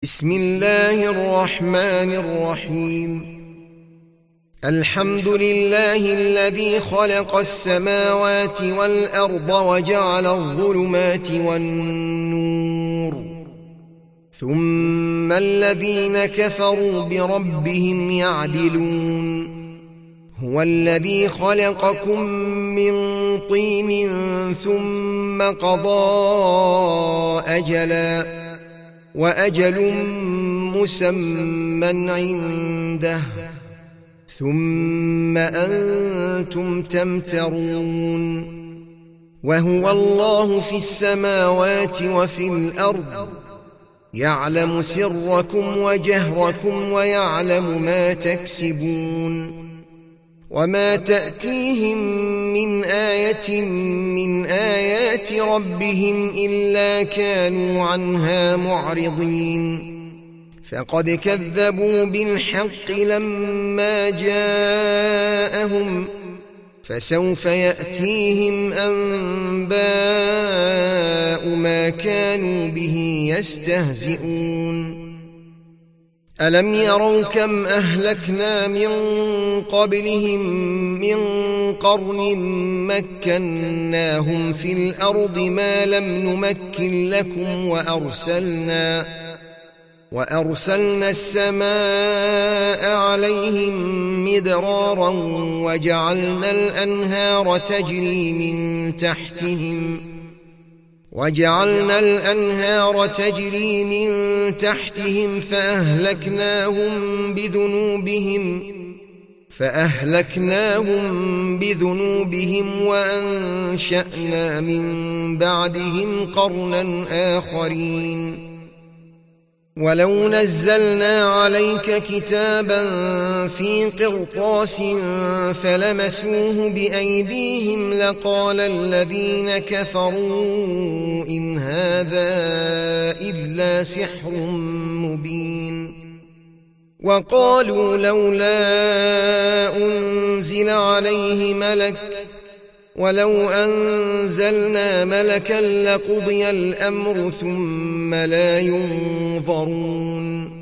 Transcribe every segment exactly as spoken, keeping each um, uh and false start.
بسم الله الرحمن الرحيم. الحمد لله الذي خلق السماوات والأرض وجعل الظلمات والنور، ثم الذين كفروا بربهم يعدلون. هو الذي خلقكم من طين ثم قضى أجلاً وأجل مسمى عنده، ثم أنتم تمترون. وهو الله في السماوات وفي الأرض، يعلم سركم وجهركم ويعلم ما تكسبون. وما تأتيهم من آية من آيات ربهم إلا كانوا عنها معرضين. فقد كذبوا بالحق لما جاءهم، فسوف يأتيهم أنباء ما كانوا به يستهزئون. ألم يروا كم أهلكنا من قبلهم من قرن مكناهم في الأرض ما لم نمكن لكم، وأرسلنا وأرسلنا السماء عليهم مدرارا وجعلنا الأنهار تجري من تحتهم وجعلنا الأنهار تجري من تحتهم فأهلكناهم بذنوبهم فأهلكناهم بذنوبهم وأنشأنا من بعدهم قرنا آخرين. ولو نزلنا عليك كتابا في قرطاس فلمسوه بأيديهم لقال الذين كفروا إن هذا إلا سحر مبين. وقالوا لولا أنزل عليه ملك، ولو أنزلنا ملكا لقضي الأمر ثم لا ينظرون.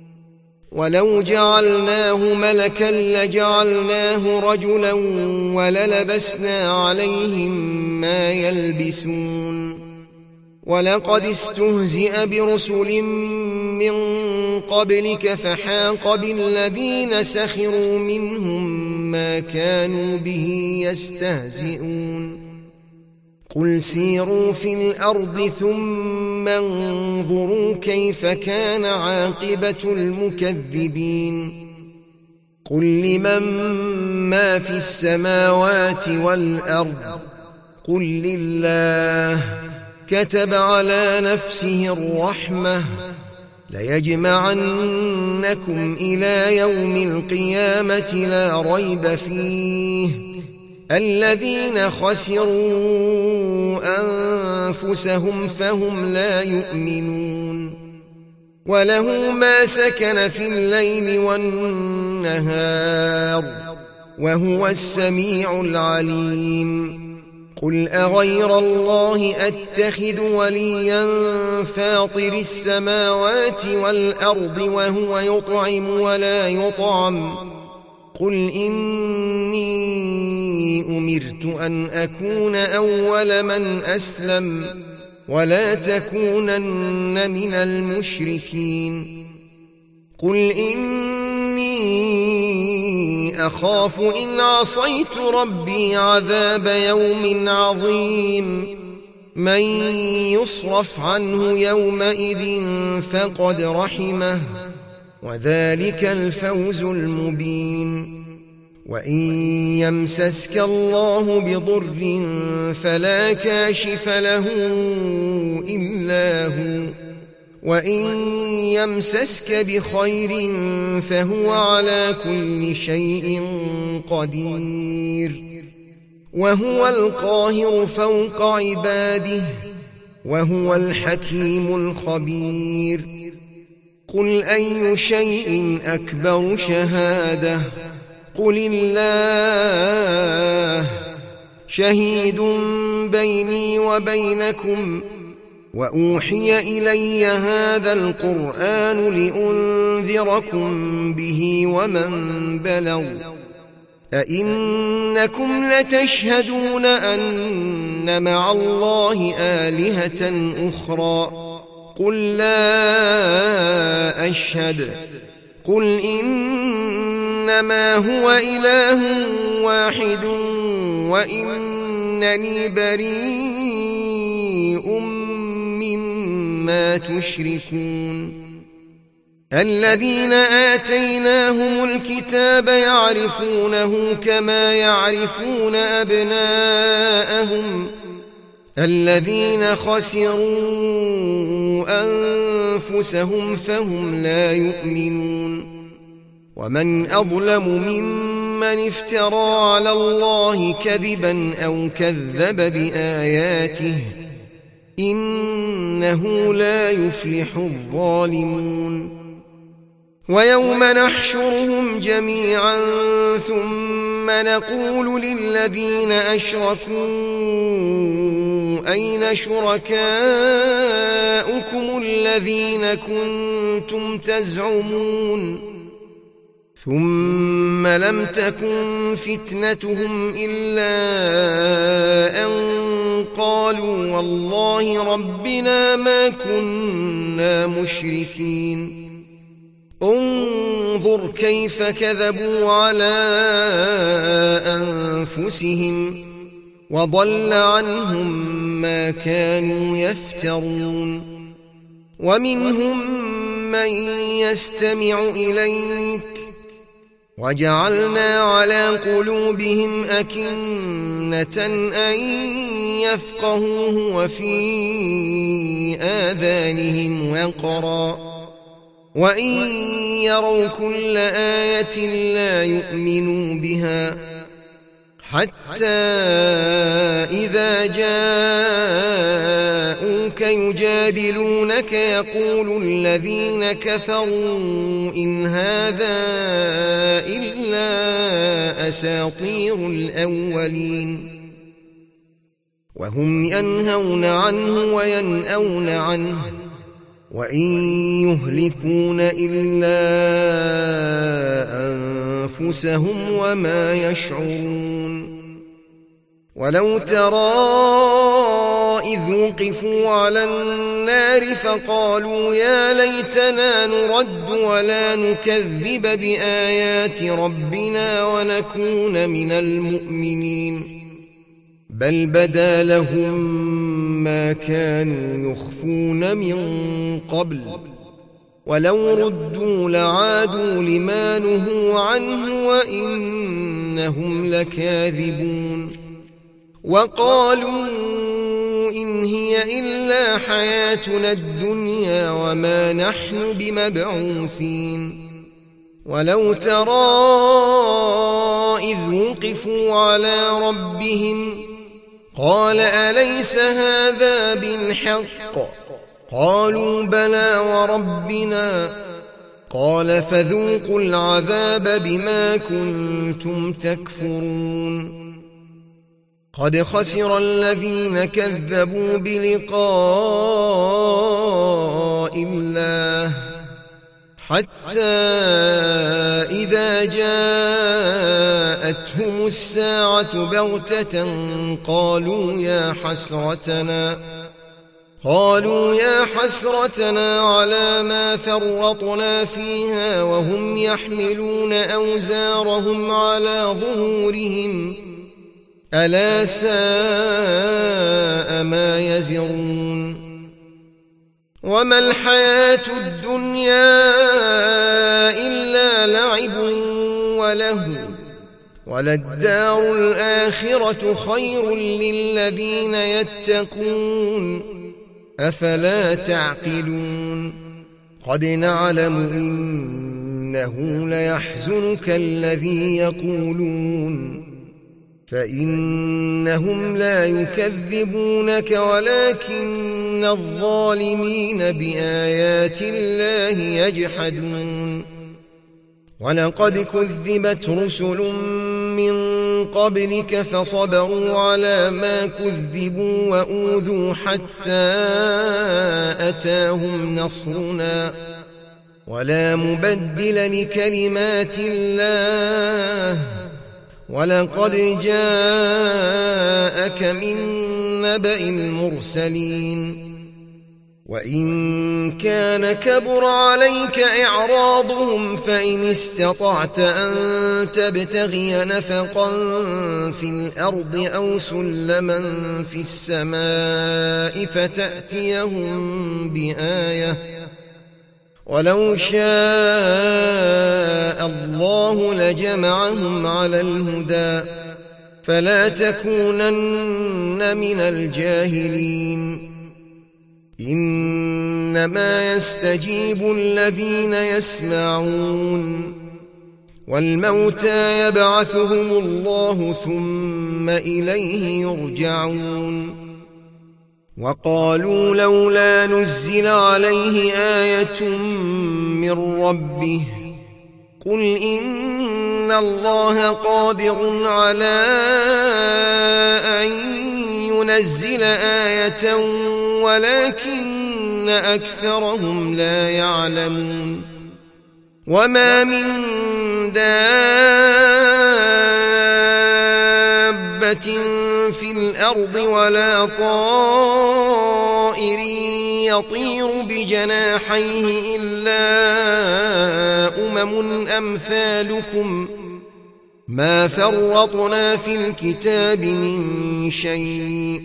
ولو جعلناه ملكا لجعلناه رجلا وللبسنا عليهم ما يلبسون. ولقد استهزئ برسل من قبلك فحاق بالذين سخروا منهم ما كانوا به يستهزئون. قل سيروا في الأرض ثم انظروا كيف كان عاقبة المكذبين. قل لمن ما في السماوات والأرض قل لله. كتب على نفسه الرحمة ليجمعنكم إلى يوم القيامة لا ريب فيه. الذين خسروا أنفسهم فهم لا يؤمنون. وله ما سكن في الليل والنهار وهو السميع العليم. قل أغير الله أتخذ وليا فاطر السماوات والأرض وهو يطعم ولا يطعم. قل إني أمرت أن أكون أول من أسلم ولا تكونن من المشركين. قل إني أخاف إن عصيت ربي عذاب يوم عظيم. من يصرف عنه يومئذ فقد رحمه وذلك الفوز المبين. وإن يمسسك الله بضر فلا كاشف له إلا هو، وإن يمسسك بخير فهو على كل شيء قدير. وهو القاهر فوق عباده وهو الحكيم الخبير. قل أي شيء أكبر شهادة؟ قل الله. شهيد بيني وبينكم وأوحي إلي هذا القرآن لأنذركم به ومن بلغ أئنكم لتشهدون أن مع الله آلهة أخرى قل لا أشهد قل إنما هو إله واحد وإنني بريء مما تشركون الذين آتيناهم الكتاب يعرفونه كما يعرفون أبناءهم الذين خسروا أنفسهم فهم لا يؤمنون ومن أظلم ممن افترى على الله كذبا أو كذب بآياته إنه لا يفلح الظالمون ويوم نحشرهم جميعا ثم نقول للذين أشركوا أين شركاؤكم الذين كنتم تزعمون ثم لم تكن فتنتهم إلا أن قالوا والله ربنا ما كنا مشركين انظر كيف كذبوا على أنفسهم وضل عنهم ما كانوا يفترون ومنهم من يستمع إليك وجعلنا على قلوبهم أكنة أن يفقهوه وفي آذانهم وقرا وإن يروا كل آية لا يؤمنوا بها حتى إذا جاءوك يجادلونك يقول الذين كفروا إن هذا إلا أساطير الأولين وهم ينهون عنه وينأون عنه وإن يهلكون إلا أنفسهم وما يشعرون ولو ترى إذ وقفوا على النار فقالوا يا ليتنا نرد ولا نكذب بآيات ربنا ونكون من المؤمنين بل بدا لهم ما كانوا يخفون من قبل ولو ردوا لعادوا لما نهوا عنه وإنهم لكاذبون وقالوا إن هي إلا حياتنا الدنيا وما نحن بمبعوثين ولو ترى إذ وقفوا على ربهم قال أليس هذا بالحق قالوا بلى وربنا قال فذوقوا العذاب بما كنتم تكفرون قد خسر الذين كذبوا بلقاء الله حتى إذا جاءتهم الساعة بغتة قالوا يا حسرتنا قالوا يا حسرتنا على ما فرطنا فيها وهم يحملون أوزارهم على ظهورهم ألا ساء ما يزرون وما الحياة الدنيا إلا لعب وله وللدار الآخرة خير للذين يتقون أفلا تعقلون قد نعلم إنه ليحزنك الذي يقولون فإنهم لا يكذبونك ولكن الظالمين بآيات الله يجحدون ولقد كذبت رسل من قبلك فصبروا على ما كذبوا وأوذوا حتى أتاهم نصرنا ولا مبدل لكلمات الله ولقد جاءك من نبأ المرسلين وإن كان كبر عليك إعراضهم فإن استطعت أن تبتغي نفقا في الأرض أو سلما في السماء فتأتيهم بآية ولو شاء الله لجمعهم على الهدى فلا تكونن من الجاهلين إنما يستجيب الذين يسمعون والموتى يبعثهم الله ثم إليه يرجعون وقالوا لولا نزل عليه آية من ربه قل إن الله قادر على أن ينزل آية ولكن أكثرهم لا يعلمون وما من دابة في الأرض ولا طائر يطير بجناحيه إلا أمم أمثالكم ما فرطنا في الكتاب من شيء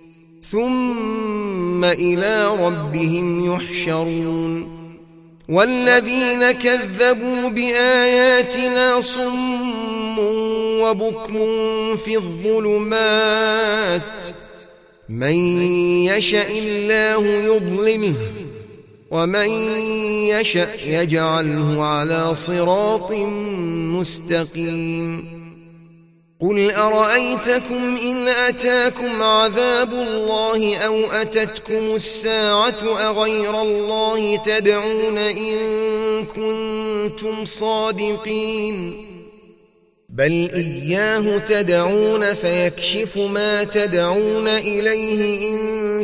ثم إلى ربهم يحشرون والذين كذبوا بآياتنا صم وبكم في الظلمات من يشأ الله يضلله ومن يشأ يجعله على صراط مستقيم قل أرأيتكم إن أتاكم عذاب الله أو أتتكم الساعة أغير الله تدعون إن كنتم صادقين بل إياه تدعون فيكشف ما تدعون إليه إن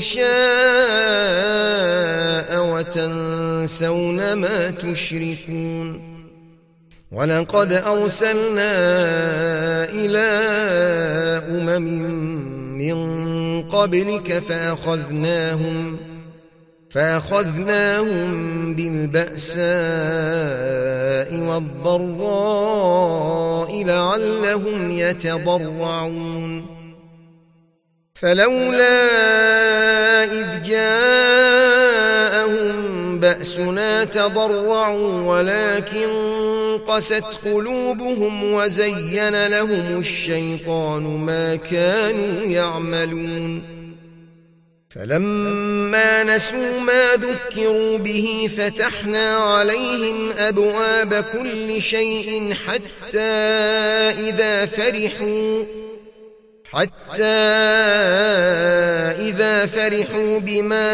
شاء وتنسون ما تشركون ولقد أرسلنا إلى أمم من قبلك فأخذناهم فأخذناهم بالبأساء والضراء لعلهم يتضرعون فلولا إذ جاءهم بأسنا تضرعوا ولكن قست قلوبهم وزين لهم الشيطان ما كانوا يعملون فلما نسوا ما ذكروا به فتحنا عليهم أبواب كل شيء حتى إذا فرحوا حتى إذا فرحوا بما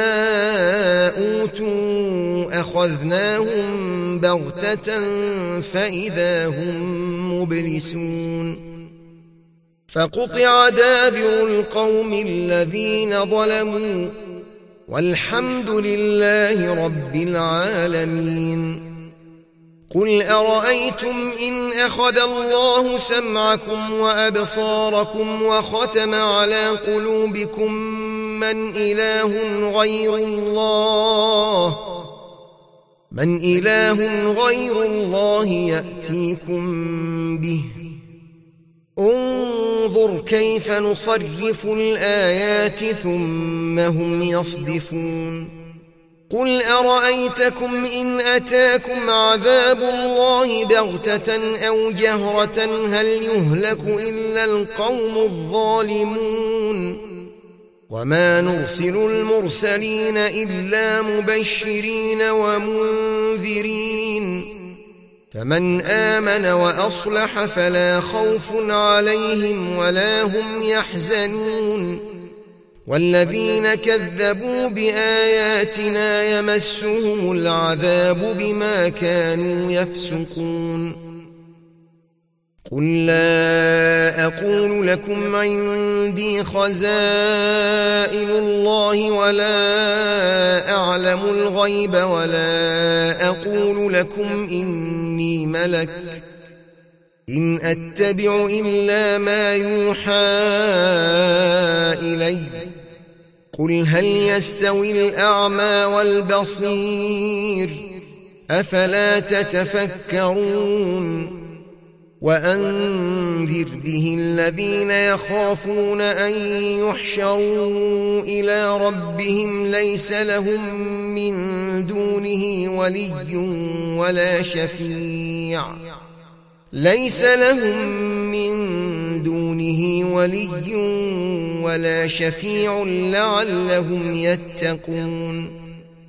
أوتوا أخذناهم بغتة فإذا هم مبلسون فقطع دابر القوم الذين ظلموا والحمد لله رب العالمين قل أرأيتم إن أخذ الله سمعكم وأبصاركم وختم على قلوبكم من إله غير الله من إله غير الله يأتيكم به انظر كيف نصرف الآيات ثم هم يصدفون قل أرأيتكم إن أتاكم عذاب الله بغتة أو جهرة هل يهلك إلا القوم الظالمون وما نرسل المرسلين إلا مبشرين ومنذرين فمن آمن وأصلح فلا خوف عليهم ولا هم يحزنون والذين كذبوا بآياتنا يمسهم العذاب بما كانوا يفسقون قل لا أقول لكم عندي خزائن الله ولا أعلم الغيب ولا أقول لكم إني ملك إن أتبع إلا ما يوحى إلي قل هل يستوي الأعمى والبصير أفلا تتفكرون وأنذر به الذين يخافون أن يحشروا إلى ربهم ليس لهم من دونه ولي ولا شفيع ليس لهم من دونه ولي ولا شفيع لعلهم يتقون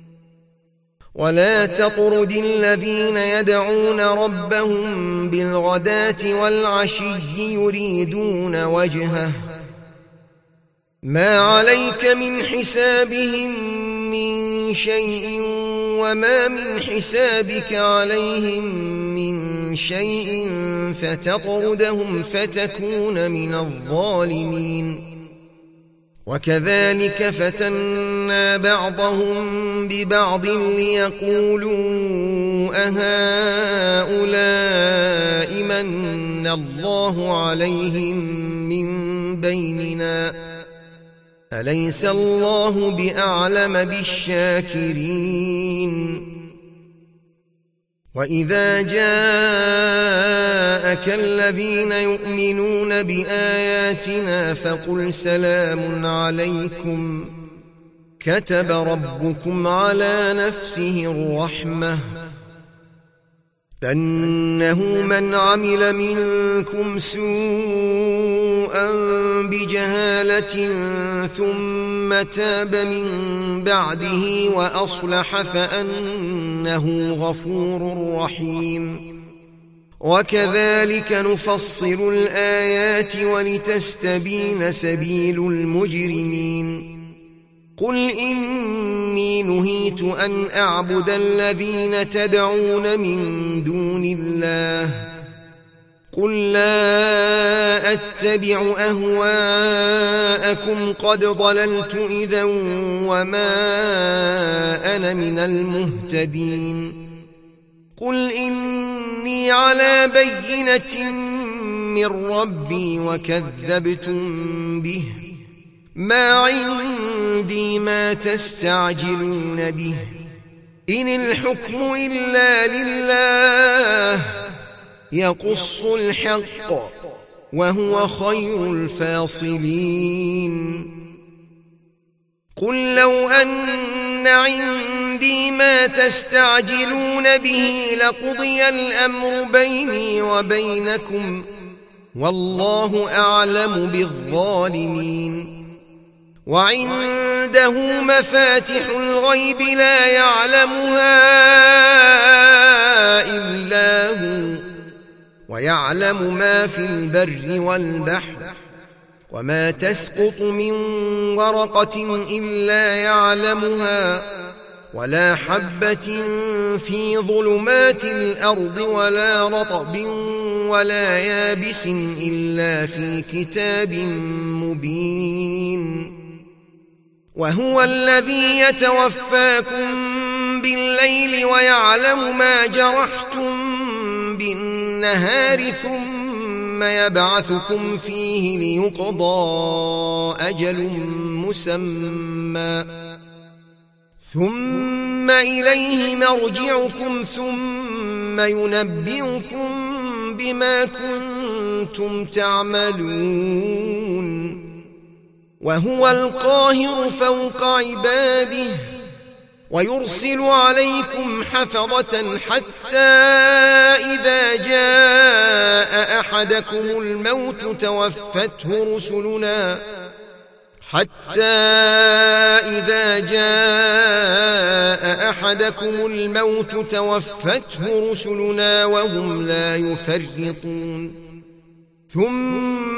ولا تطرد الذين يدعون ربهم بالغداة والعشي يريدون وجهه ما عليك من حسابهم من شيء وما من حسابك عليهم من شيء فتطردهم فتكون من الظالمين وكذلك فتنا بعضهم ببعض ليقولوا أهؤلاء من الله عليهم من بيننا أليس الله بأعلم بالشاكرين وإذا جاءك الذين يؤمنون بآياتنا فقل سلام عليكم كتب ربكم على نفسه الرحمة أنه من عمل منكم سوءا بجهالة ثم تاب من بعده وأصلح فأنه غفور رحيم وكذلك نفصل الآيات ولتستبين سبيل المجرمين قل إني نهيت أن أعبد الذين تدعون من دون الله قل لا أتبع أهواءكم قد ضللت إذا وما أنا من المهتدين قل إني على بينة من ربي وكذبتم به ما عندي ما تستعجلون به إن الحكم إلا لله يقص الحق وهو خير الفاصلين قل لو أن عندي ما تستعجلون به لقضي الأمر بيني وبينكم والله أعلم بالظالمين وعنده مفاتح الغيب لا يعلمها إلا هو ويعلم ما في البر والبحر وما تسقط من ورقة إلا يعلمها ولا حبة في ظلمات الأرض ولا رطب ولا يابس إلا في كتاب مبين وهو الذي يتوفاكم بالليل ويعلم ما جرحتم بالنهار ثم يبعثكم فيه ليقضى أجل مسمى ثم إليه مرجعكم ثم ينبئكم بما كنتم تعملون وهو القاهر فوق عباده ويرسل عليكم حفظة حتى إذا جاء أحدكم الموت توفته رسلنا حتى إذا جاء أحدكم الموت توفته رسلنا وهم لا يفرطون ثم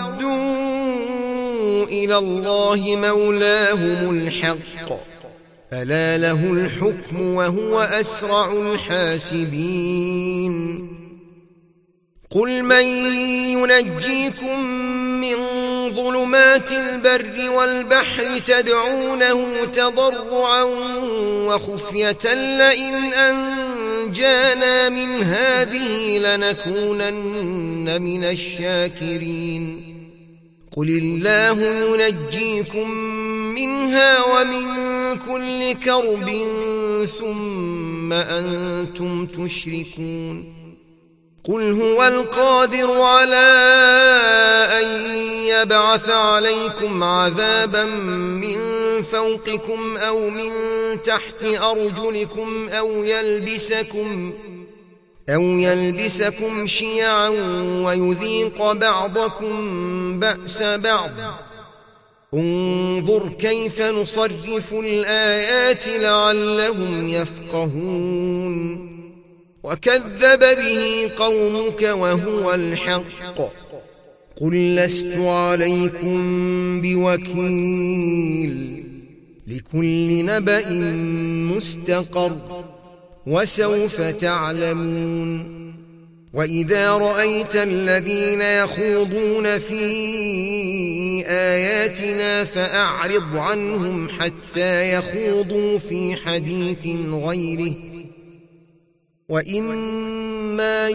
ردوا إلى الله مولاهم الحق ألا له الحكم وهو أسرع الحاسبين قل من ينجيكم من ظلمات البر والبحر تدعونه تضرعا وخفية لئن أنجانا من هذه لنكونن من الشاكرين قل الله ينجيكم منها ومن كل كرب ثم أنتم تشركون قل هو القادر على أن يبعث عليكم عذابا من فوقكم أو من تحت أرجلكم أو يلبسكم أو يلبسكم شيعا ويذيق بعضكم بأس بعض انظر كيف نصرف الآيات لعلهم يفقهون وكذب به قومك وهو الحق قل لست عليكم بوكيل لكل نبأ مستقر وسوف تعلمون وإذا رأيت الذين يخوضون في آياتنا فأعرض عنهم حتى يخوضوا في حديث غيره وإما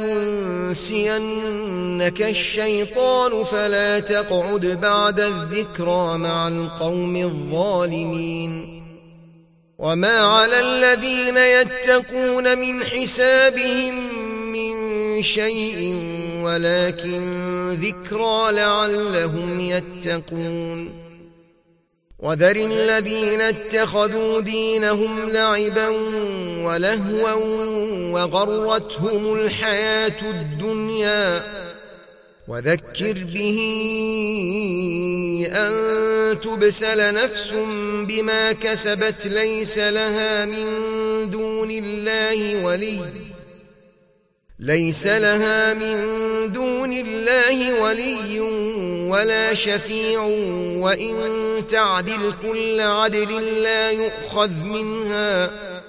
ينسينك الشيطان فلا تقعد بعد الذكرى مع القوم الظالمين وما على الذين يتقون من حسابهم من شيء ولكن ذكرى لعلهم يتقون وذر الذين اتخذوا دينهم لعبا ولهوا وغرتهم الحياة الدنيا وذكر به أن تبسل نفس بما كسبت ليس لها من دون الله ولي ليس لها من دون الله ولي ولا شفيع وإن تعدل كل عدل لا يؤخذ منها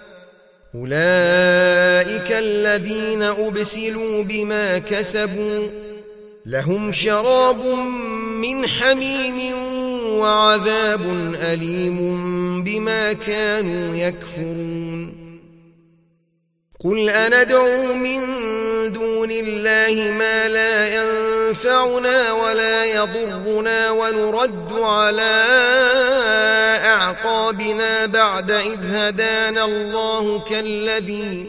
أولئك الذين أبسلوا بما كسبوا لهم شراب من حميم وعذاب أليم بما كانوا يكفرون قل أندعو من دون الله ما لا ينفعنا ولا يضرنا ونرد على أعقابنا بعد إذ هدانا الله كالذي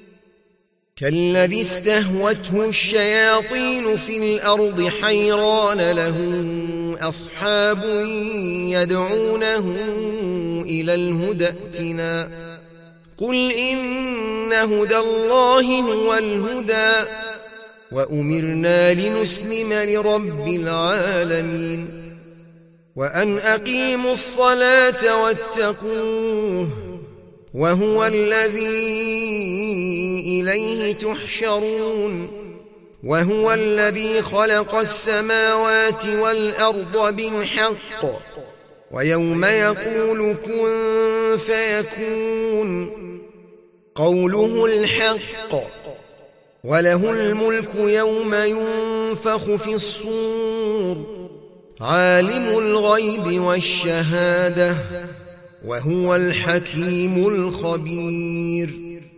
كالذي استهوته الشياطين في الأرض حيران له أصحاب يدعونه إلى الهدى ائتنا قل إن هدى الله هو الهدى وأمرنا لنسلم لرب العالمين وأن أقيموا الصلاة واتقوه وهو الذي إليه تحشرون وهو الذي خلق السماوات والأرض بالحق ويوم يقول كن فيكون قوله الحق وله الملك يوم ينفخ في الصور عالم الغيب والشهادة وهو الحكيم الخبير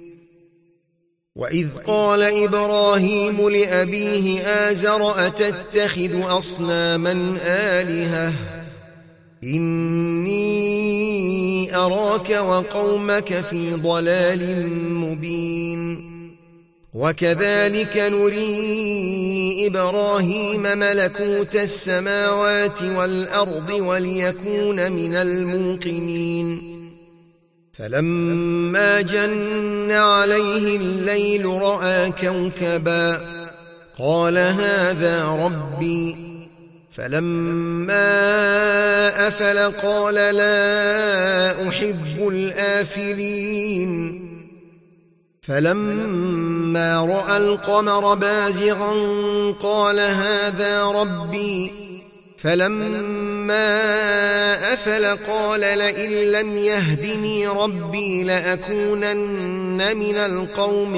وإذ قال إبراهيم لأبيه آزر أتتخذ أصناما آلهة إني أراك وقومك في ضلال مبين وكذلك نري إبراهيم ملكوت السماوات والأرض وليكون من الموقنين فلما جن عليه الليل رأى كوكبا قال هذا ربي فلما أفل قال لا أحب الآفلين فلما رأى القمر بازغا قال هذا ربي فلما أفل قال لئن لم يهدني ربي لأكونن من القوم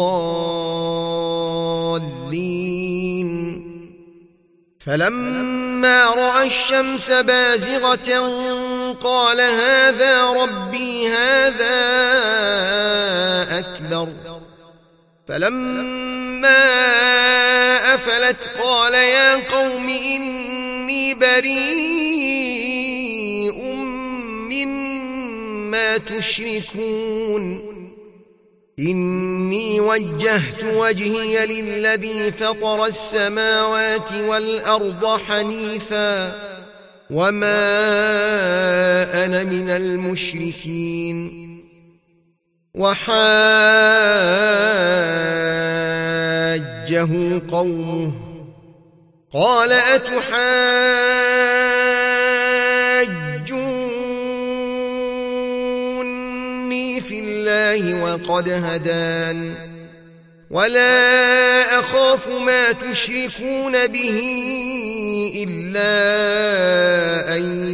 الضالين فلما رأى الشمس بازغة قال هذا ربي هذا أكبر فلما أفلت قال يا قوم إني بريء مما تشركون إني وجهت وجهي للذي فطر السماوات والأرض حنيفا وما أنا من المشركين وحاجه قومه قال أتحاجوني في الله وقد هدان ولا أخاف ما تشركون به إلا أن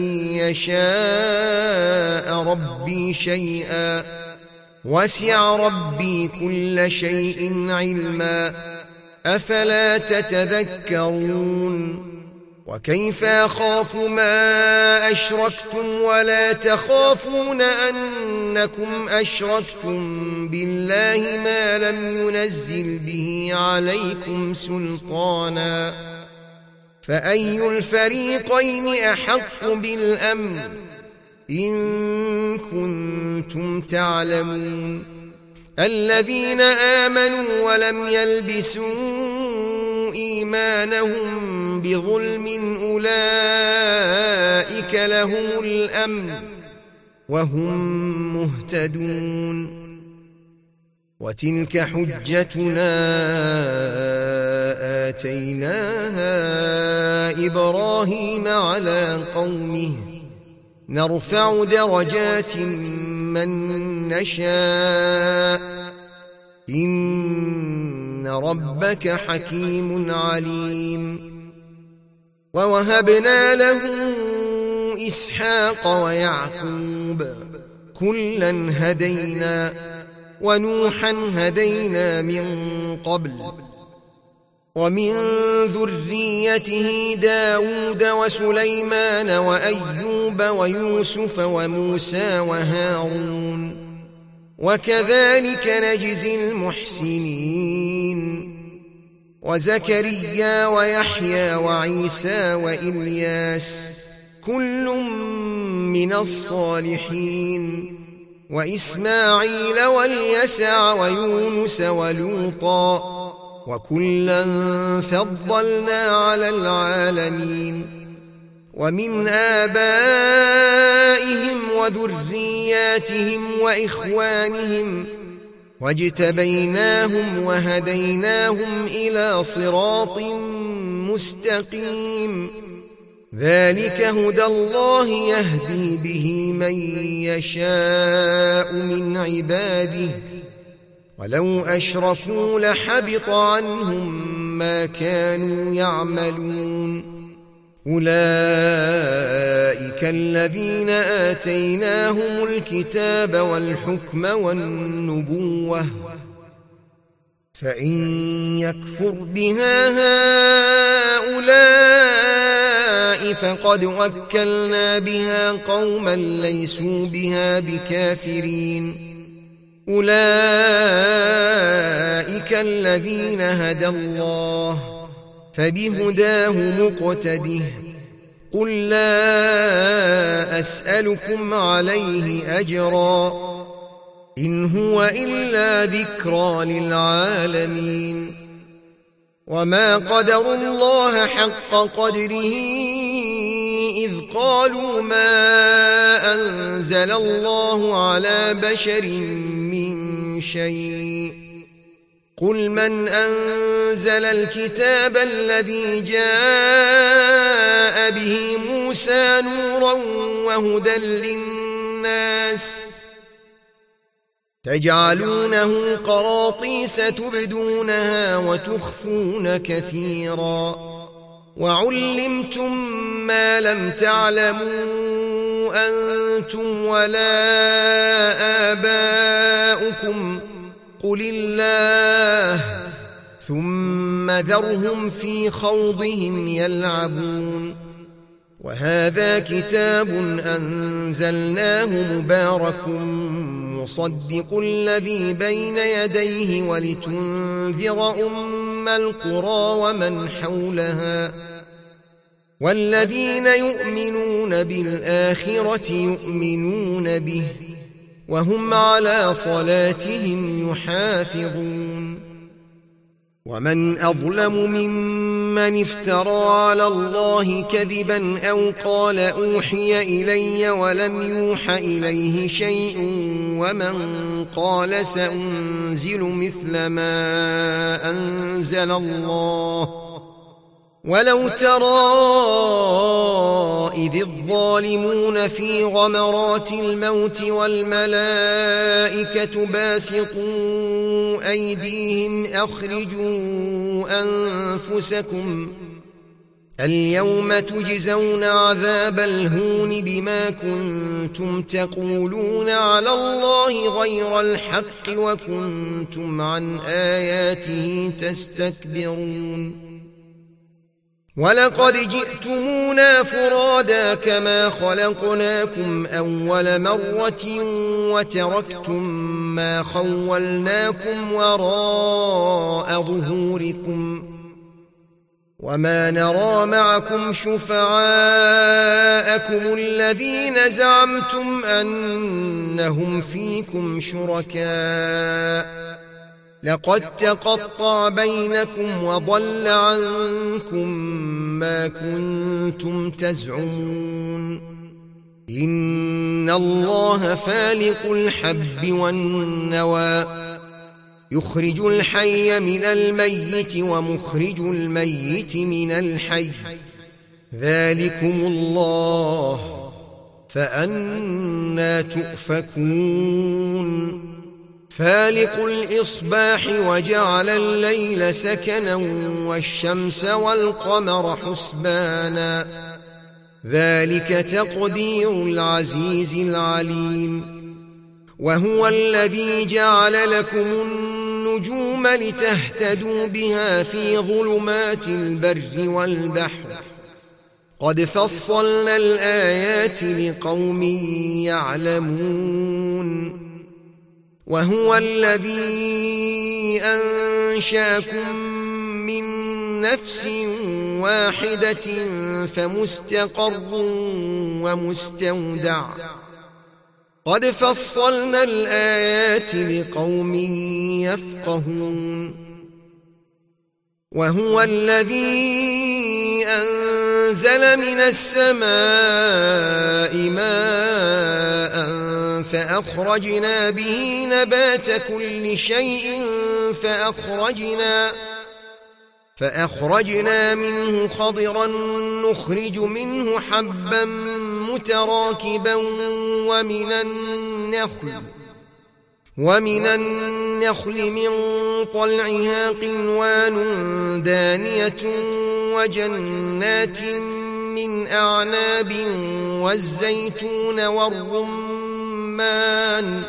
يشاء ربي شيئا وسع ربي كل شيء علما أفلا تتذكرون وكيف أخاف ما أشركتم ولا تخافون أنكم أشركتم بالله ما لم ينزل به عليكم سلطانا فأي الفريقين أحق بالأمن إن كنتم تعلمون الذين آمنوا ولم يلبسوا إيمانهم بظلم أولئك لهم الأمن وهم مهتدون وتلك حجتنا آتيناها إبراهيم على قومه نرفع درجات من نشاء إن ربك حكيم عليم ووهبنا له إسحاق ويعقوب كلا هدينا ونوحا هدينا من قبل ومن ذريته داود وسليمان وأيوب ويوسف وموسى وهارون وكذلك نجزي المحسنين وزكريا ويحيى وعيسى وإلياس كل من الصالحين وإسماعيل واليسع ويونس ولوطا وكلا فضلنا على العالمين ومن آبائهم وذرياتهم وإخوانهم واجتبيناهم وهديناهم إلى صراط مستقيم ذلك هدى الله يهدي به من يشاء من عباده ولو أشركوا لحبط عنهم ما كانوا يعملون أولئك الذين آتيناهم الكتاب والحكم والنبوة فإن يكفر بها هؤلاء فقد وكلنا بها قوما ليسوا بها بكافرين أولئك الذين هدى الله فبهداه مقتده قل لا أسألكم عليه أجرا إن هو إلا ذكرى للعالمين وما قدروا الله حق قدره إذ قالوا ما أنزل الله على بشر من شيء قل من أنزل الكتاب الذي جاء به موسى نورا وهدى للناس تجعلونه قراطيس تبدونها وتخفون كثيرا وعلمتم ما لم تعلموا أنتم ولا آباؤكم قل الله ثم ذرهم في خوضهم يلعبون وهذا كتاب أنزلناه مبارك مصدق الذي بين يديه ولتنذر أم القرى ومن حولها والذين يؤمنون بالآخرة يؤمنون به وهم على صلاتهم يحافظون ومن أظلم ممن افترى على الله كذبا أو قال أوحي إلي ولم يوح إليه شيء ومن قال سأنزل مثل ما أنزل الله ولو ترى إذ الظالمون في غمرات الموت والملائكة باسطوا أيديهم أخرجوا أنفسكم اليوم تجزون عذاب الهون بما كنتم تقولون على الله غير الحق وكنتم عن آياته تستكبرون ولقد جئتمونا فرادا كما خلقناكم أول مرة وتركتم ما خولناكم وراء ظهوركم وما نرى معكم شفعاءكم الذين زعمتم أنهم فيكم شركاء لقد تقطع بينكم وضل عنكم ما كنتم تزعمون إن الله فالق الحب والنوى يخرج الحي من الميت ومخرج الميت من الحي ذلكم الله فأنى تؤفكون فالق الإصباح وجعل الليل سكنا والشمس والقمر حسبانا ذلك تقدير العزيز العليم وهو الذي جعل لكم النجوم لتهتدوا بها في ظلمات البر والبحر قد فصلنا الآيات لقوم يعلمون وهو الذي أنشأكم من نفس واحدة فمستقر ومستودع قد فصلنا الآيات لقوم يفقهون وهو الذي أنزل من السماء ماء فأخرجنا به نبات كل شيء فأخرجنا فأخرجنا منه خضرا نخرج منه حبا متراكبا ومن النخل ومن النخل من طلعها قنوان دانية وجنات من أعناب والزيتون والرمان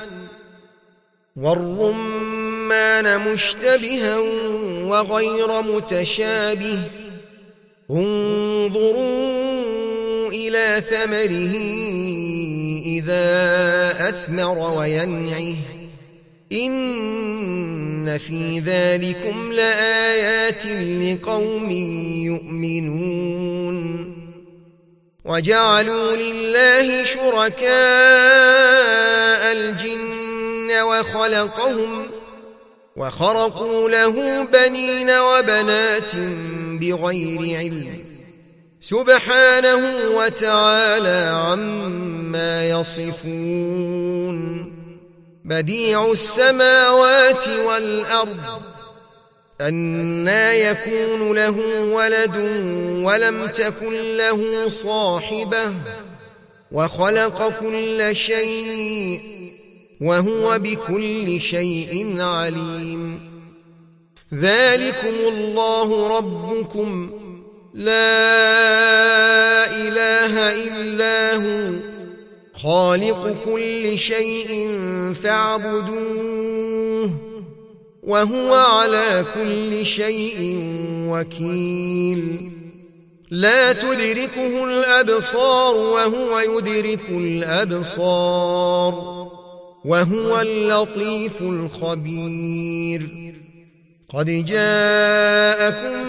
والرمان مشتبها وغير متشابه انظروا إلى ثمره إذا أثمر وينعه إن في ذلكم لآيات لقوم يؤمنون وجعلوا لله شركاء الجن وخلقهم وخرقوا له بنين وبنات بغير علم سبحانه وتعالى عما يصفون بديع السماوات والأرض أنى يكون له ولد ولم تكن له صاحبة وخلق كل شيء وهو بكل شيء عليم ذلكم الله ربكم لا إله إلا هو خالق كل شيء فاعبدوه وهو على كل شيء وكيل لا تدركه الأبصار وهو يدرك الأبصار وهو اللطيف الخبير قد جاءكم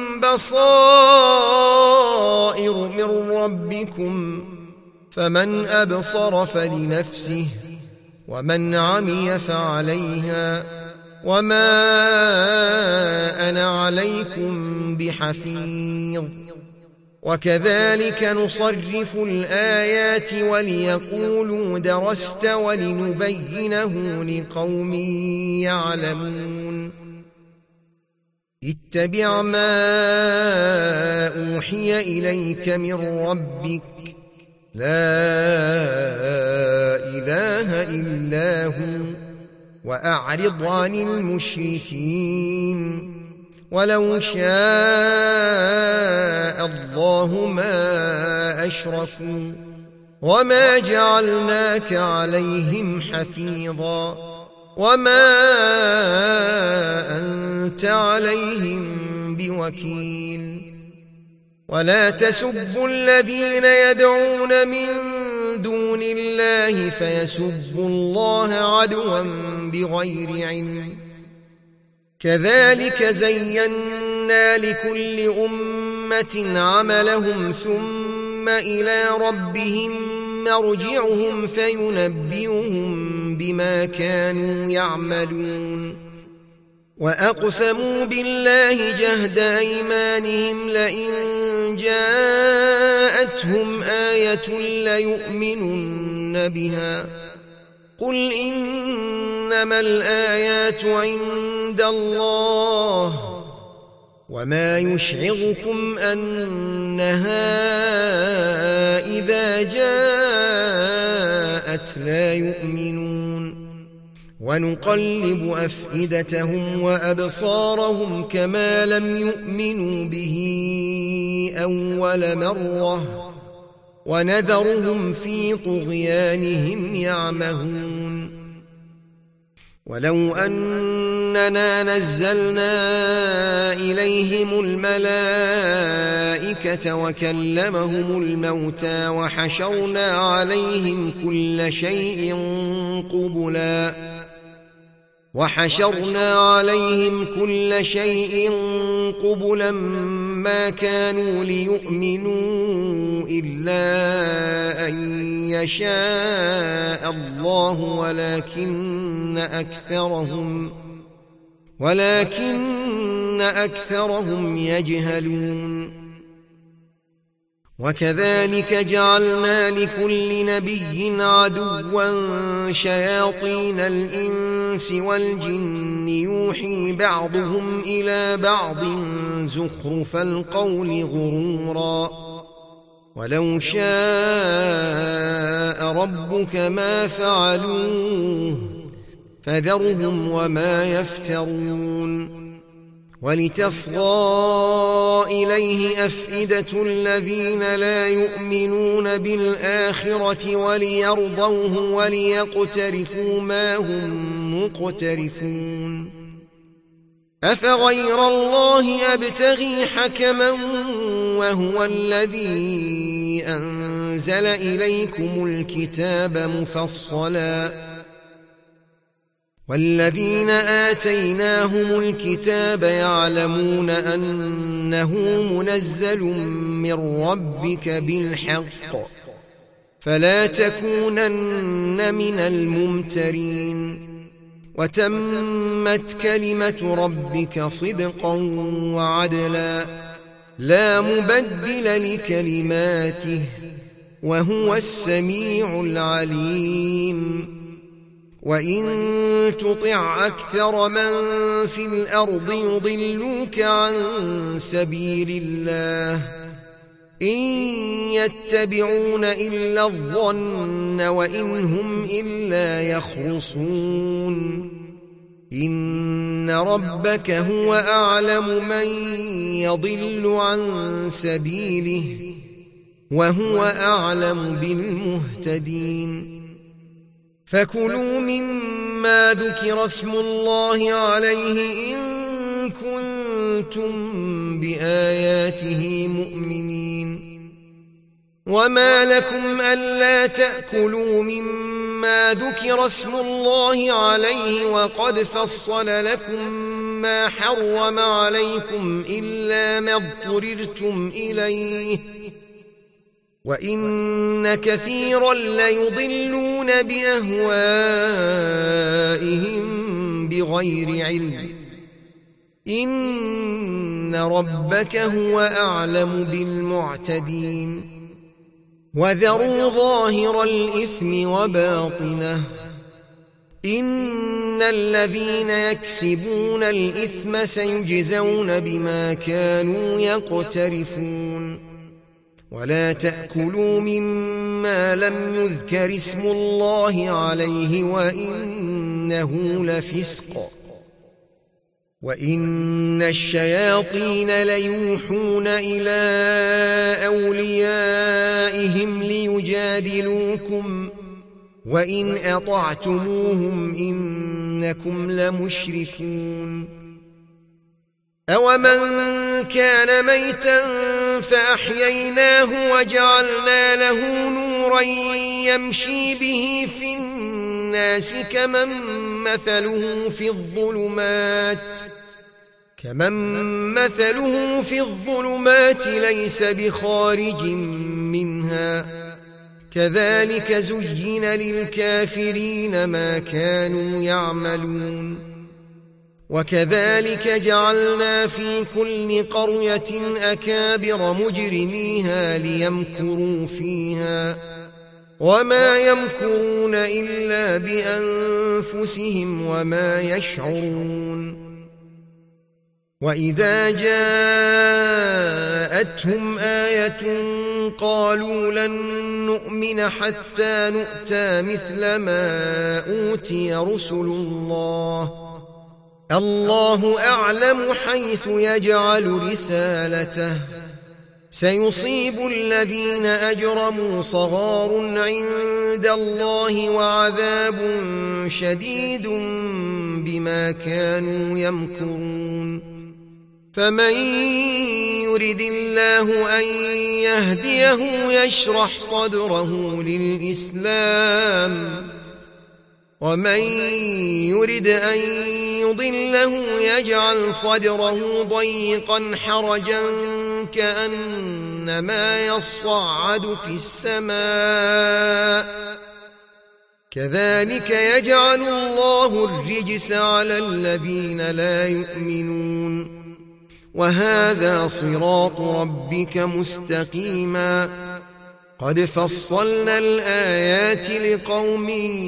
بصائر من ربكم فمن أبصر فلنفسه ومن عمي فعليها وما أنا عليكم بحفيظ وكذلك نصرف الآيات وليقولوا درست ولنبينه لقوم يعلمون اتبع ما أوحي إليك من ربك لا إله إلا هو وأعرض عن المشركين ولو شاء الله ما أشركوا وما جعلناك عليهم حفيظا وما أنت عليهم بوكيل ولا تسبوا الذين يدعون من دون الله فيسبوا الله عدوا بغير علم كذلك زينا لكل أمة عملهم ثم إلى ربهم مرجعهم فينبئهم بما كانوا يعملون وأقسموا بالله جهد أيمانهم لئن جاءتهم آية ليؤمنن بها قل إنما الآيات عند الله وما يشعركم أنها إذا جاءت لا يؤمنون ونقلب أفئدتهم وأبصارهم كما لم يؤمنوا به أول مرة ونذرهم في طغيانهم يعمهون ولو أننا نزلنا إليهم الملائكة وكلمهم الموتى وحشرنا عليهم كل شيء قبلا وحشرنا عليهم كل شيء قبلا ما كانوا ليؤمنوا إلا أن يشاء الله ولكن أكثرهم ولكن أكثرهم يجهلون وكذلك جعلنا لكل نبي عدوا شياطين الإنس والجن يوحي بعضهم إلى بعض زخرف القول غرورا ولو شاء ربك ما فعلوه فذرهم وما يفترون ولتصغى إليه أفئدة الذين لا يؤمنون بالآخرة وليرضوه وليقترفوا ما هم مقترفون أفغير الله أبتغي حكما وهو الذي أنزل إليكم الكتاب مفصلا والذين آتيناهم الكتاب يعلمون أنه منزل من ربك بالحق فلا تكونن من الممترين وتمت كلمة ربك صدقا وعدلا لا مبدل لكلماته وهو السميع العليم وإن تطع أكثر من في الأرض يضلوك عن سبيل الله إن يتبعون إلا الظن وإن هم إلا يخرصون إن ربك هو أعلم من يضل عن سبيله وهو أعلم بالمهتدين فكلوا مما مما ذكر اسم الله عليه إن كنتم بآياته مؤمنين وما لكم ألا تأكلوا مما ذكر اسم الله عليه وقد فصل لكم ما حرم عليكم إلا ما اضطررتم إليه وإن كثيرا ليضلون بأهوائهم بغير علم إن ربك هو أعلم بالمعتدين وذروا ظاهر الإثم وباطنه إن الذين يكسبون الإثم سيجزون بما كانوا يقترفون ولا تأكلوا مما لم يذكر اسم الله عليه وإنه لفسق وإن الشياطين ليوحون إلى أوليائهم ليجادلوكم وإن أطعتموهم إنكم لمشركون أومن كان ميتا فأحييناه وجعلنا له نورا يمشي به في الناس كمن مثله في الظلمات كمن مثله في الظلمات ليس بخارج منها كذلك زين للكافرين ما كانوا يعملون وكذلك جعلنا في كل قرية أكابر مجرميها ليمكروا فيها وما يمكرون إلا بأنفسهم وما يشعرون وإذا جاءتهم آية قالوا لن نؤمن حتى نؤتى مثل ما أوتي رسل الله الله أعلم حيث يجعل رسالته سيصيب الذين أجرموا صغار عند الله وعذاب شديد بما كانوا يمكرون فمن يرد الله أن يهديه يشرح صدره للإسلام ومن يرد أن يضله يجعل صدره ضيقا حرجا كأنما يصعد في السماء كذلك يجعل الله الرجس على الذين لا يؤمنون وهذا صراط ربك مستقيما قد فصلنا الآيات لقوم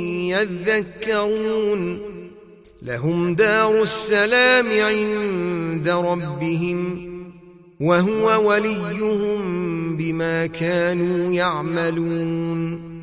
يذكرون لهم دار السلام عند ربهم وهو وليهم بما كانوا يعملون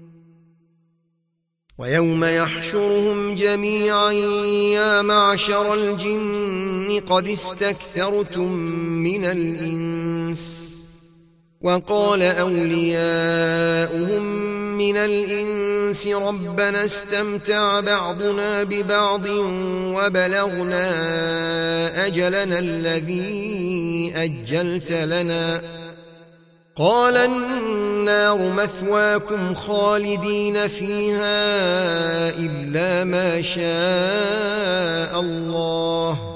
ويوم يحشرهم جميعا يا معشر الجن قد استكثرتم من الإنس وقال أولياؤهم من الإنس ربنا استمتع بعضنا ببعض وبلغنا أجلنا الذي أجلت لنا قال النار مثواكم خالدين فيها إلا ما شاء الله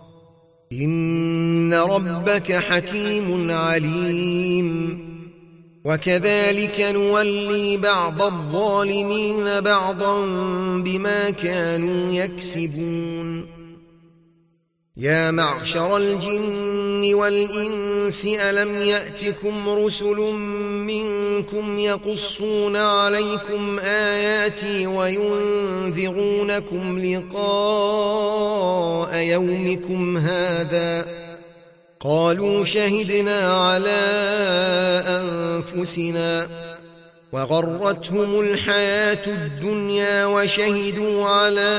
إن ربك حكيم عليم وكذلك نولي بعض الظالمين بعضا بما كانوا يكسبون يا معشر الجن والإنس ألم يأتكم رسل منكم يقصون عليكم آياتي وينذرونكم لقاء يومكم هذا قالوا شهدنا على أنفسنا وغرتهم الحياة الدنيا وشهدوا على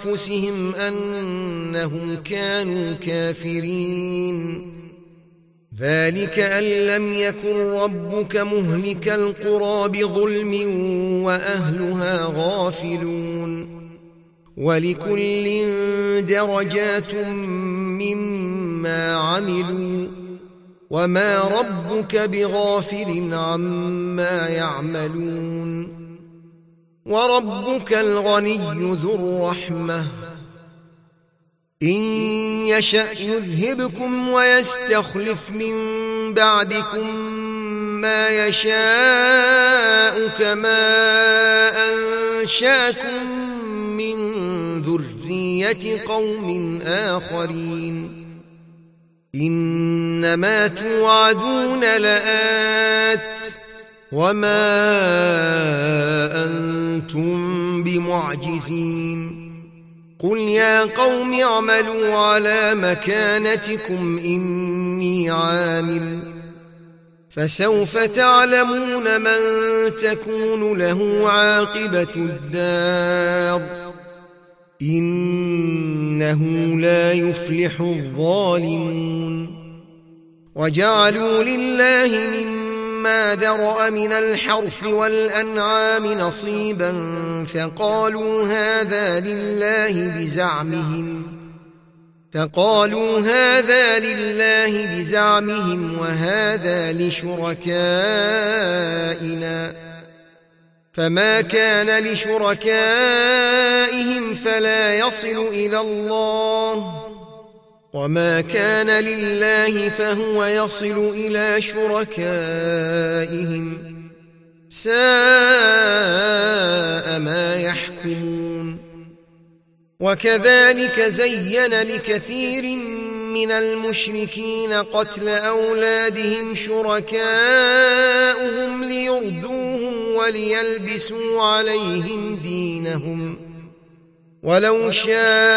أنفسهم أنهم كانوا كافرين ذلك أن لم يكن ربك مهلك القرى بظلم وأهلها غافلون ولكل درجات مما عملوا وما ربك بغافل عما يعملون وربك الغني ذو الرحمة إن يشأ يذهبكم ويستخلف من بعدكم ما يشاء كما أنشأكم من ذرية قوم آخرين إنما توعدون لآت وما أنتم بمعجزين قل يا قوم اعملوا على مكانتكم إني عامل فسوف تعلمون من تكون له عاقبة الدار إنه لا يفلح الظالمون وجعلوا لله مما ذرأ من الحرث والأنعام نصيبا فقالوا هذا لله بزعمهم فقالوا هذا لله بزعمهم وهذا لشركائنا فما كان لشركائهم فلا يصل إلى الله وما كان لله فهو يصل إلى شركائهم ساء ما يحكمون وكذلك زين لكثير من المشركين قتل أولادهم شركاؤهم ليردوهم وليلبسوا عليهم دينهم ولو شاء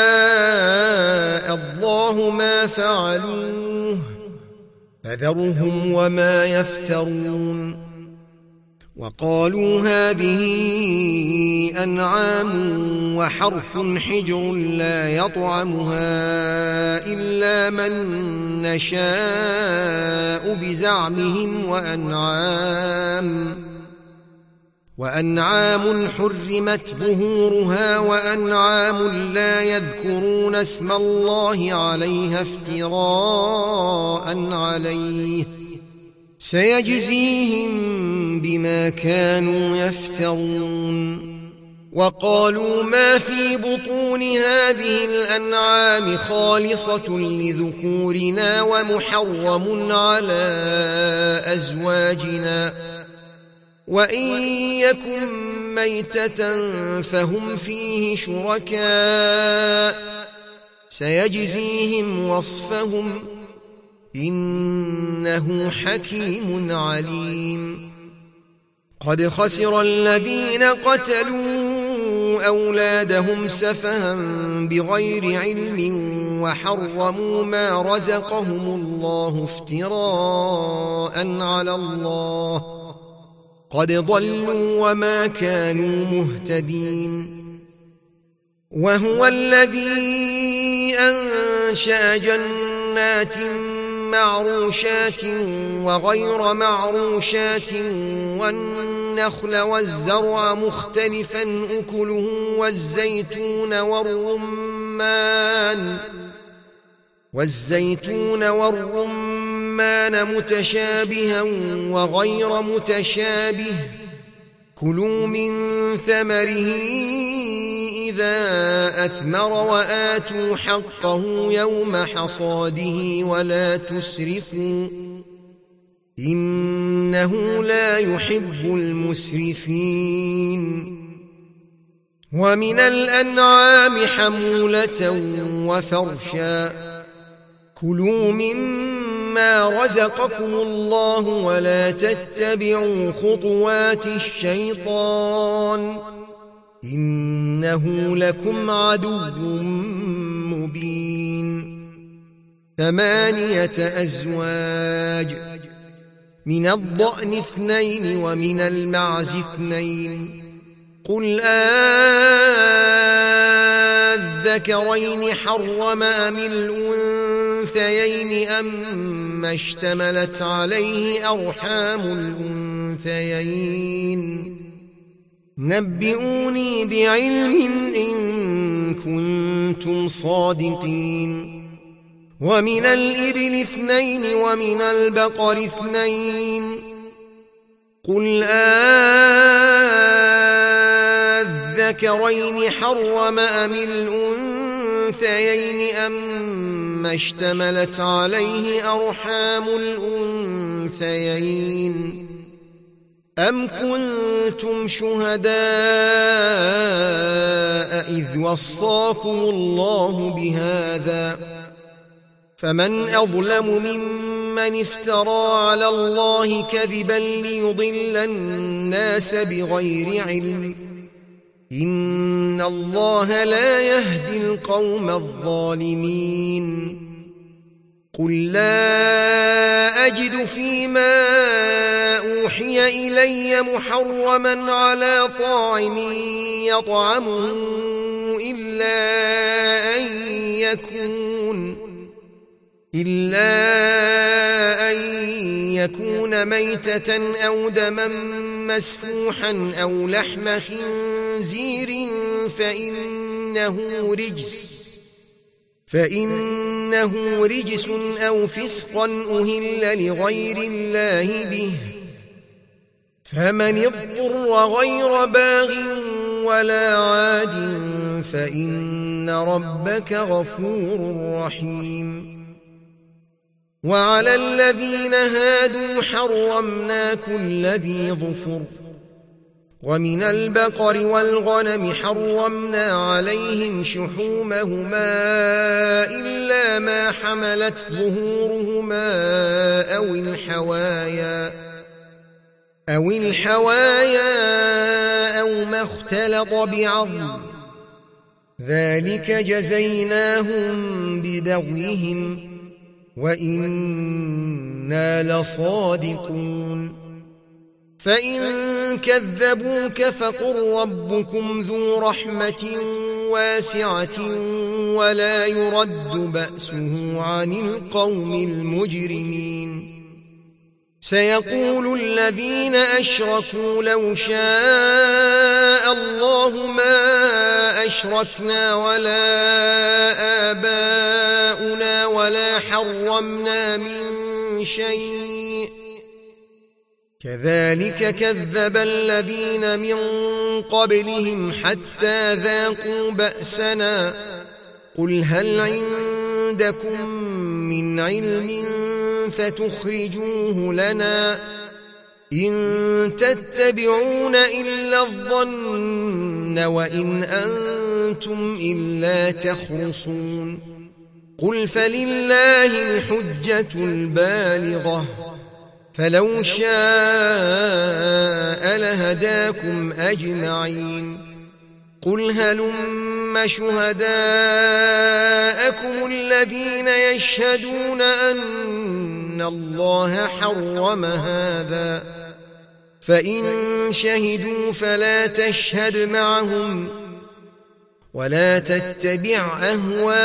الله ما فعلوه فذرهم وما يفترون وقالوا هذه أنعام وحرث حجر لا يطعمها إلا من نشاء بزعمهم وأنعام وأنعام حرمت ظهورها وأنعام لا يذكرون اسم الله عليها افتراء عليه سيجزيهم بما كانوا يفترون وقالوا ما في بطون هذه الأنعام خالصة لذكورنا ومحرم على أزواجنا وإن يكن ميتة فهم فيه شركاء سيجزيهم وصفهم إنه حكيم عليم قد خسر الذين قتلوا أولادهم سفها بغير علم وحرموا ما رزقهم الله افتراء على الله قد ضلوا وما كانوا مهتدين وهو الذي أنشأ جنات معروشات وغير معروشات والنخل والزرع مختلفا أكله والزيتون والرمان والزيتون والرمان متشابها وغير متشابه كلوا من ثمره إذا أثمر وآتوا حقه يوم حصاده ولا تسرفوا إنه لا يحب المسرفين ومن الأنعام حمولة وفرشا كلوا مما رزقكم الله ولا تتبعوا خطوات الشيطان إنه لكم عدو مبين ثمانية أزواج من الضأن اثنين ومن المعز اثنين قل الذكرين حرم أم الأنثيين أما اشتملت عليه أرحام الأنثيين نبئوني بعلم إن كنتم صادقين ومن الإبل اثنين ومن البقر اثنين قل أذكرين حرم أم الأنثيين أما اشتملت عليه أرحام الأنثيين أم كنتم شهداء إذ وصاكم الله بهذا فمن أظلم ممن افترى على الله كذبا ليضل الناس بغير علم إن الله لا يهدي القوم الظالمين قل لا أجد فيما أوحي إلي محرما على طاعم يطعمه إلا أن يكون إلا أن يكون ميتة أو دما مسفوحا أو لحم خنزير فإنه رجس فإنه رجس أو فسقا أهل لغير الله به فمن اضطر غير باغ ولا عاد فإن ربك غفور رحيم وعلى الذين هادوا حرمنا كل ذي ظفر ومن البقر والغنم حرمنا عليهم شحومهما إلا ما حملت ظهورهما أو الحوايا أو الحوايا أو ما اختلط بعظم ذلك جزيناهم ببغيهم وإنا لصادقون فإن كذبوك فقل ربكم ذو رحمة واسعة ولا يرد بأسه عن القوم المجرمين سيقول الذين أشركوا لو شاء الله ما أشركنا ولا آباؤنا ولا حرمنا من شيء كذلك كذب الذين من قبلهم حتى ذاقوا بأسنا قل هل عندكم من علم فتخرجوه لنا إن تتبعون إلا الظن وإن أنتم إلا تخرصون قل فلله الحجة البالغة فلو شاء لهداكم أجمعين قل هلم شهداءكم الذين يشهدون أن الله حرم هذا فإن شهدوا فلا تشهد معهم ولا تتبع أهواء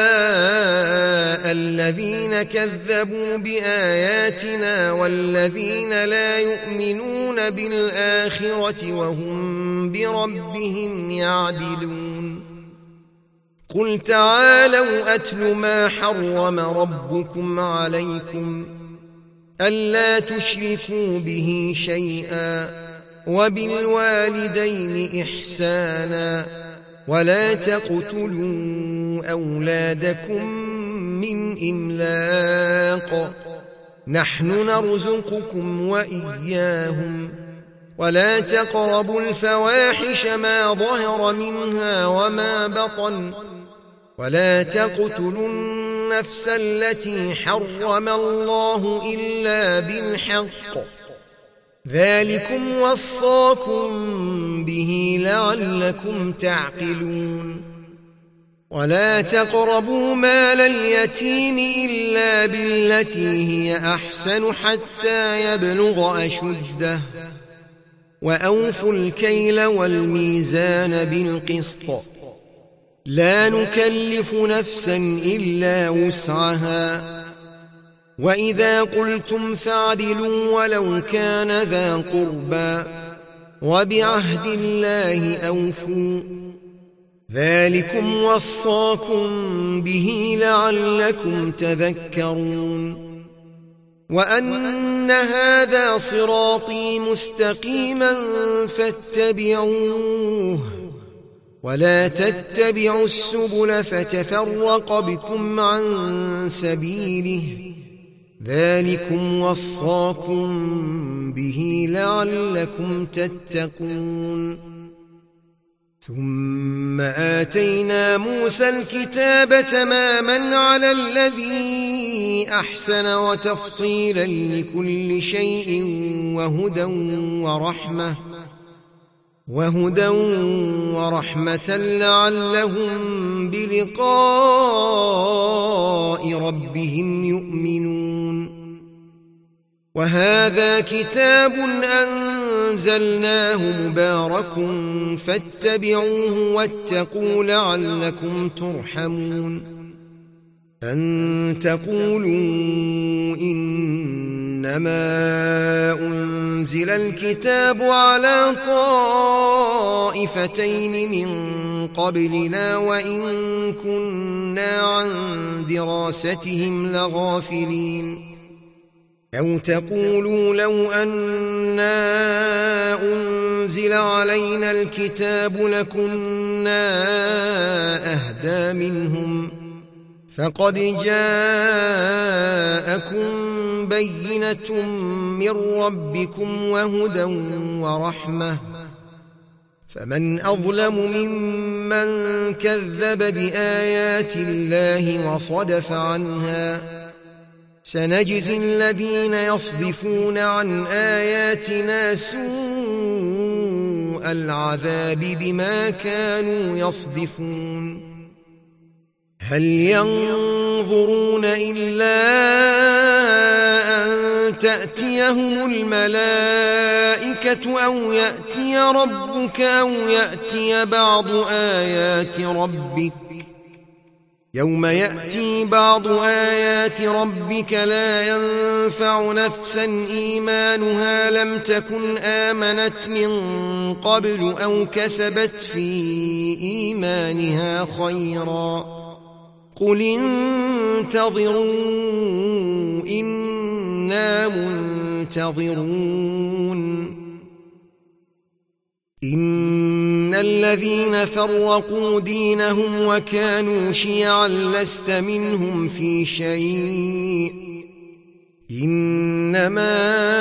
الذين كذبوا بآياتنا والذين لا يؤمنون بالآخرة وهم بربهم يعدلون قل تعالوا أتل ما حرم ربكم عليكم ألا تشركوا به شيئا وبالوالدين إحسانا ولا تقتلوا أولادكم من إملاق نحن نرزقكم وإياهم ولا تقربوا الفواحش ما ظهر منها وما بطن ولا تقتلوا النفس التي حرم الله إلا بالحق ذلكم وصاكم به لعلكم تعقلون ولا تقربوا مال اليتيم إلا بالتي هي أحسن حتى يبلغ أشده وأوفوا الكيل والميزان بالقسط لا نكلف نفسا إلا وسعها وإذا قلتم فاعدلوا ولو كان ذا قربى وبعهد الله أوفوا ذلكم وصاكم به لعلكم تذكرون وأن هذا صراطي مستقيما فاتبعوه ولا تتبعوا السبل فتفرق بكم عن سبيله ذلكم وصاكم به لعلكم تتقون ثم آتينا موسى الكتاب تماما على الذي أحسن وتفصيلا لكل شيء وهدى ورحمة وهدى ورحمة لعلهم بلقاء ربهم يؤمنون وهذا كتاب أنزلناه مبارك فاتبعوه واتقوا لعلكم ترحمون أن تقولوا إنما أنزل الكتاب على طائفتين من قبلنا وإن كنا عن دراستهم لغافلين أو تقولوا لو أنا أنزل علينا الكتاب لكنا أهدى منهم فقد جاءكم بينة من ربكم وهدى ورحمة فمن أظلم ممن كذب بآيات الله وصدف عنها سنجزي الذين يصدفون عن آياتنا سوء العذاب بما كانوا يصدفون هل ينظرون إلا أن تأتيهم الملائكة أو يأتي ربك أو يأتي بعض آيات ربك يوم يأتي بعض آيات ربك لا ينفع نفسا إيمانها لم تكن آمنت من قبل أو كسبت في إيمانها خيرا قل انتظروا إنا منتظرون إن الذين فرقوا دينهم وكانوا شيعا لست منهم في شيء إنما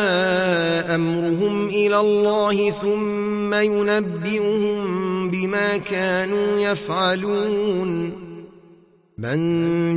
أمرهم إلى الله ثم ينبئهم بما كانوا يفعلون من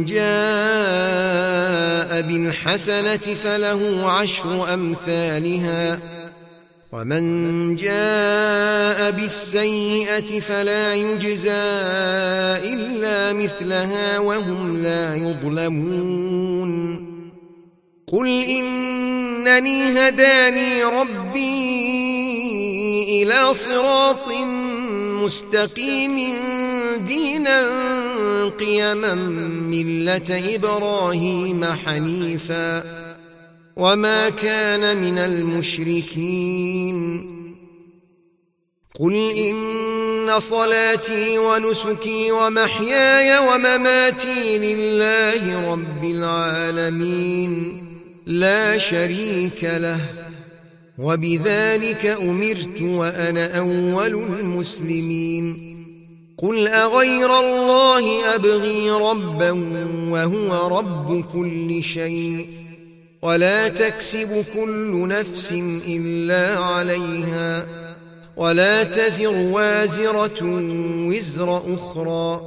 جاء بالحسنة فله عشر أمثالها ومن جاء بالسيئة فلا يجزى إلا مثلها وهم لا يظلمون قل إنني هداني ربي إلى صراط مستقيم دينا قيما ملة إبراهيم حنيفا وما كان من المشركين قل إن صلاتي ونسكي ومحياي ومماتي لله رب العالمين لا شريك له وبذلك أمرت وأنا أول المسلمين قل أغير الله أبغي ربا وهو رب كل شيء ولا تكسب كل نفس إلا عليها ولا تزر وازرة وزر أخرى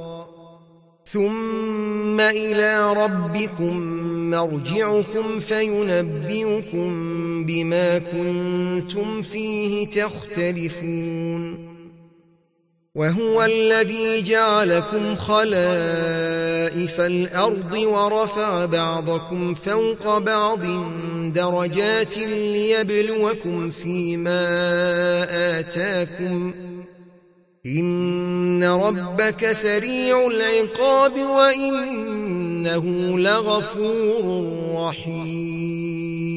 ثم إلى ربكم مرجعكم فينبئكم بما كنتم فيه تختلفون وهو الذي جعلكم خلائف الأرض ورفع بعضكم فوق بعض درجات ليبلوكم فيما آتاكم إن ربك سريع العقاب وإنه لغفور رحيم